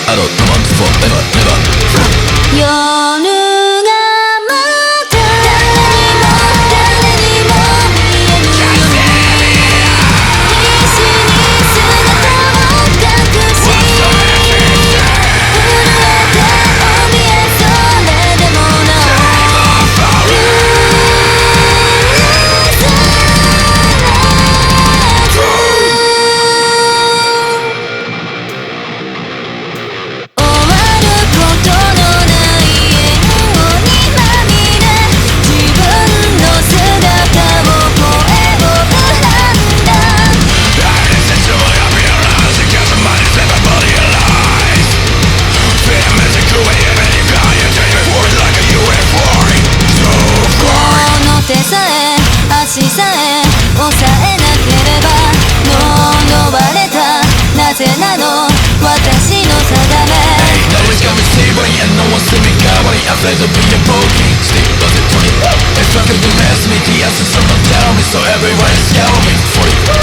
I don't want forever, never. 夜がまた誰にも見えぬように必死に姿を隠し震えて怯えそれでもなお許されず終わることのない笑顔にまみれ自分の姿を声を選んだ Essentially I realize it got somebody set my body alive. Fear magical way of any value. Take me for it like a UFO. So こ far. の手さえ足さえ押さえなければ呪われたなぜなの私の定め Now it's got me sleeping and no one's seen me covering. I feel to be a bogey. Sleep was it 20. If I could do less, me the answer someone tell me. So everyone is yelling me 40.